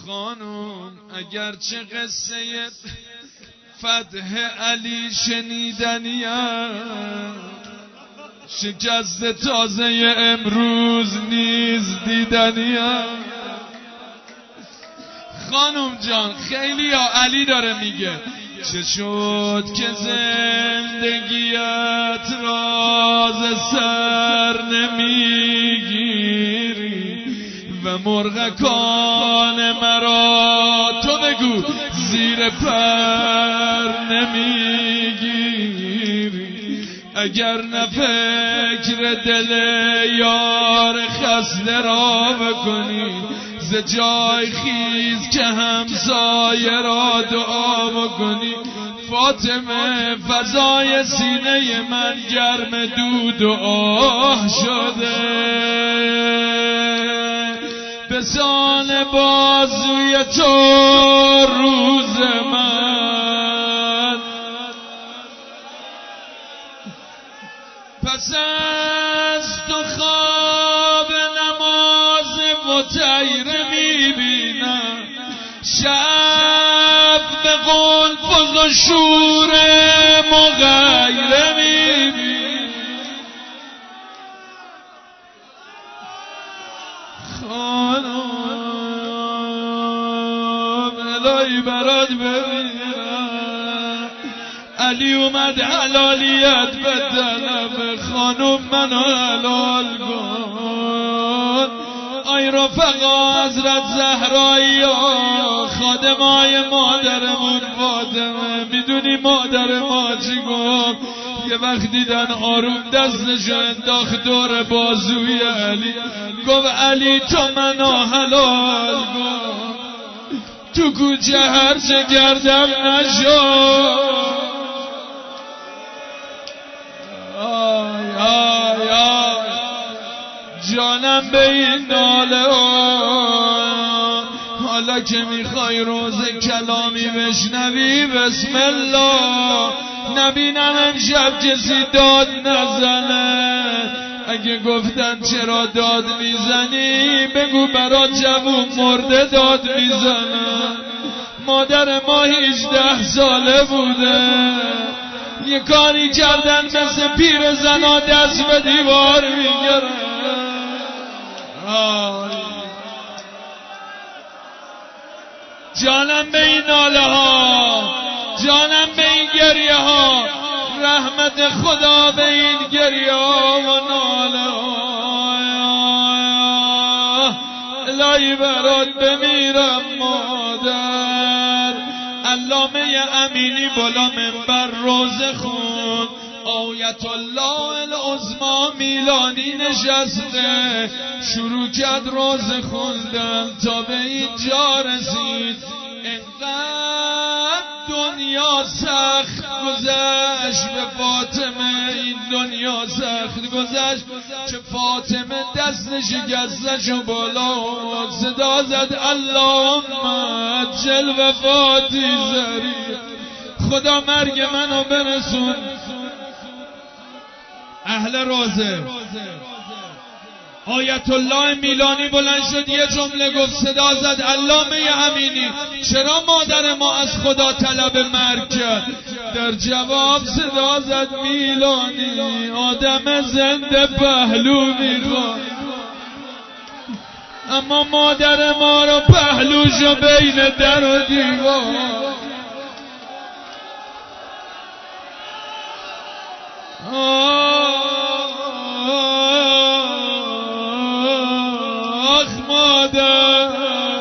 خانم اگرچه قصه فتح علی شنیدنیم، شکست تازه امروز نیز دیدنیم. خانم جان خیلی ها علی داره میگه چه شد که زندگیت راز سر نمیگیری و مرغکان مرا تو بگو زیر پر نمیگیری. اگر نه فکر دل یار خسته را بکنی، ز جای خیز که همسایه را دعا بکنی. فاطمه فضای سینه من گرم دود و آه شده، به سان بازوی تو روز من. پس از تو خواب نماز مطیر میبینم، شب به قلفز و شور مغیره میبینم. خانم الهی برات ببینم، علی اومد حلالیت بدنم. خانم منو حلال کن. آی رفقا حضرت زهرایی ها، خادمای مادرمون فاطمه، میدونی مادر ما چی گفت؟ یه وقت دیدن آروم دستشو انداخت دور بازوی علی، گفت علی تو منو حلال کن، تو کوچه هرچه گردم نشو. آی آی آی جانم به این ناله حالا که میخوای روز کلامی بشنوی بسم الله. نبینم امشب کسی داد نزنه. اگه گفتن چرا داد میزنی، بگو برا جوون مرده داد میزنه. مادر ما 18 ساله بوده، یه کاری کردن مثل پیر زنا دست به دیوار میگرن. جانم به این ناله ها، جانم به این گریه ها، رحمت خدا به این گریه ها و ناله ها. الهی برات بمیرم مادر. علامه امینی بالا منبر روزه خون، آیت الله العظما میلانی نشسته، شروع کرد روزه خوندن تا به اینجا رسید. انقدر دنیا سخت گذشت به فاطمه، این دنیا سخت گذشت که فاطمه دست شکستشو بالا آورد، صدا زد اللهم عجل وفاتی زری. خدا مرگ منو برسون. اهل روزه آیت الله میلانی بلند شد یه جمله گفت، صدا زد علامه امینی چرا مادر ما از خدا طلب مرگ کرد؟ در جواب صدا زد میلانی آدم زنده پهلو میخواد، اما مادر ما رو پهلوشو بین در و دیوار. آخ مادر.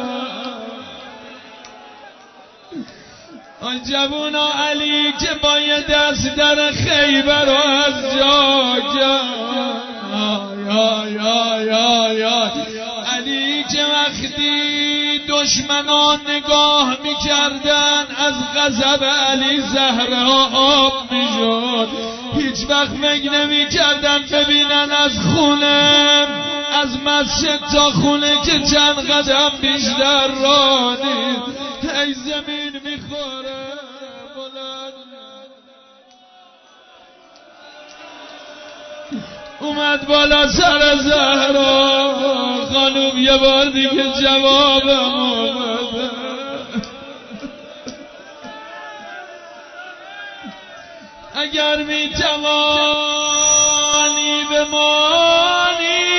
آن جوونا علی که با یه دست در خیبر رو از جا کرد. علی که وقتی دشمنان نگاه میکردن از غضب علی زهرا آب میشد، هیچ وقت فکر نمیکردن ببینن از خونه، از مسجد تا خونه که چند قدم بیشتر راه نیست. ای زمین میخوره بلند اومد بالا سر زهرا. خانوم یه بار دیگه جوابمو بده. اگر می توانی بمانی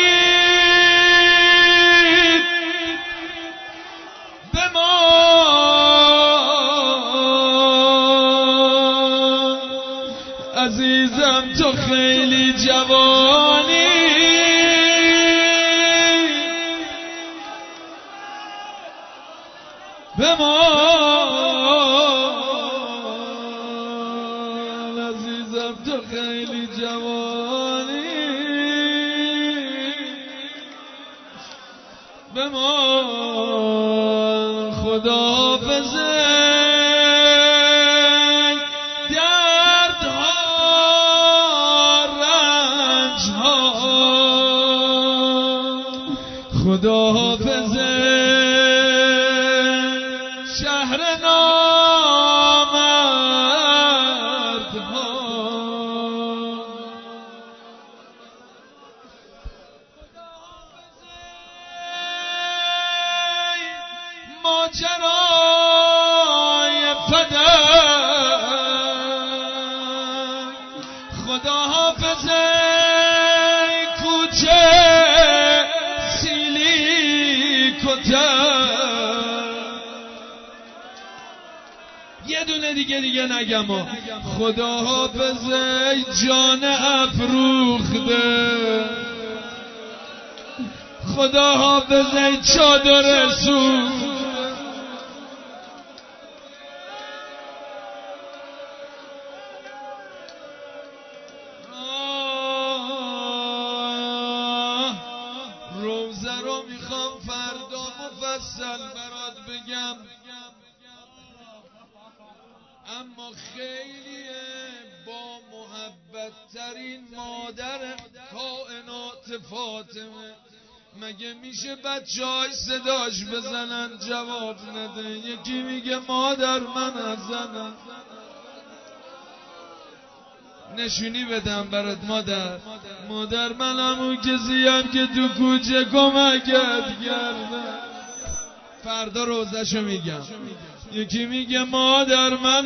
بمان عزیزم تو خیلی جوانی بمان عزیزم تو خیلی جوانی بمان خداحافظه دردها رنجها خداحافظه شهر نامردها ماجرای فدک خداحافظه کوچه سیلی کتک یه دونه دیگه نگم خداحافظه جان افروخته خداحافظه چادر سوخته روزه رو میخوام فردا مفصل برات بگم اما خیلیه با محبت ترین مادر کائنات فاطمه مگه میشه بچه‌های صداش بزنن جواب نده یکی میگه مادر من ازنم نشونی بدم برات مادر منم اون کسیم که تو کوچه کمکت کردم فردا روزشو میگم یکی میگه مادر من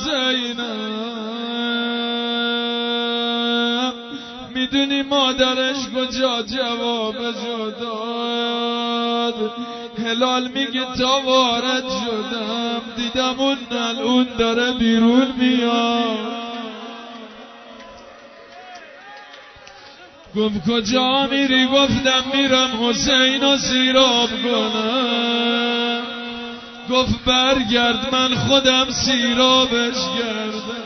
حسینم میدونی مادرش کجا جوابشو داد هلال میگه تا وارد شدم دیدم اون ملعون داره بیرون میاد گفت کجا میری گفتم میرم حسین رو سیراب کنم گفت برگرد من خودم سیرابش کردم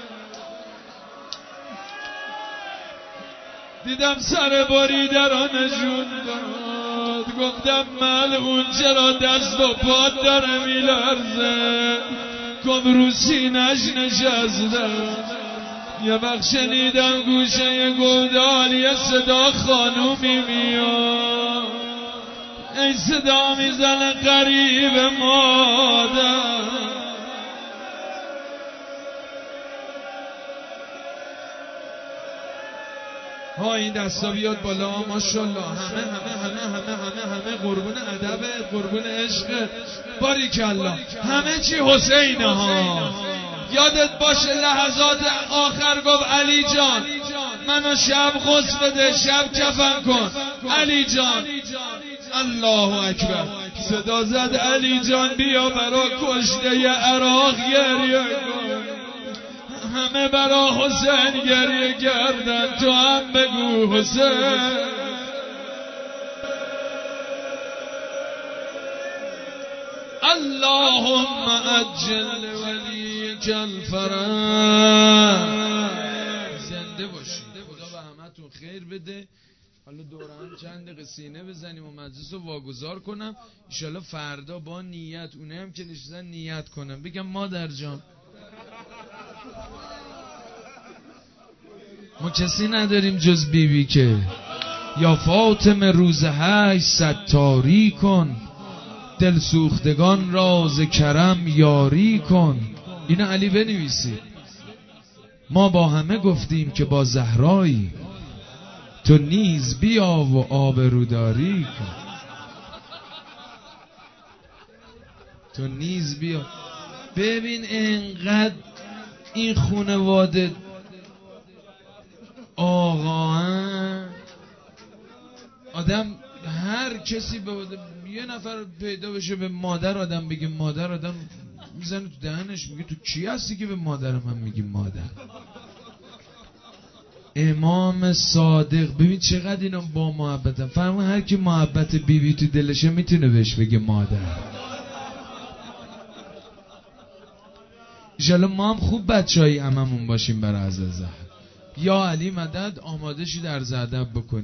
دیدم سر بریده را نشون داد گفتم ملعون چرا دست و پات داره میلرزه گفت رو سینش نشستم یه وقت شنیدم گوشه گودال یه صدا خانومی میاد ای صدا میزنه قریب مادر ها این دستا بیاد بالا ماشاءالله همه قربون ادب قربون عشق باریکالله همه چی حسینه ها یادت باشه لحظات آخر گفت علی جان منو شب غسل بده شب کفن کن علی جان الله اکبر صدا زد علی جان بیا برا کشته عراق گریه کن همه برا حسین گریه کردن تو هم بگو حسین اللهم عجل ولیک الفرج زنده باشید خدا به همتون خیر بده حالا دوره هم چند دقیقه سینه بزنیم و مجلس رو واگذار کنم انشالله فردا با نیت اونه هم که نشستن نیت کنم بگم مادر جان ما کسی نداریم جز بیبی که یا فاطمه روز 8 ستاری کن دل سوختگان راز کرم یاری کن اینو علی بنویسی ما با همه گفتیم که با زهرایی تو نیز بیا و آبروداری کن تو نیز بیا ببین انقدر این خانواده آدم هر کسی یه نفر پیدا بشه به مادر آدم بگه مادر، آدم میزنه تو دهنش میگه تو کی هستی که به مادر من میگی مادر؟ امام صادق ببین چقدر اینا با محبتن. فرمون هر کی محبت بیبی تو دلشه میتونه بهش بگه مادر. انشالله ما هم خوب بچه‌ای عممون باشیم برای عزیزه. یا علی مدد. آماده شید عرض ادب بکنید.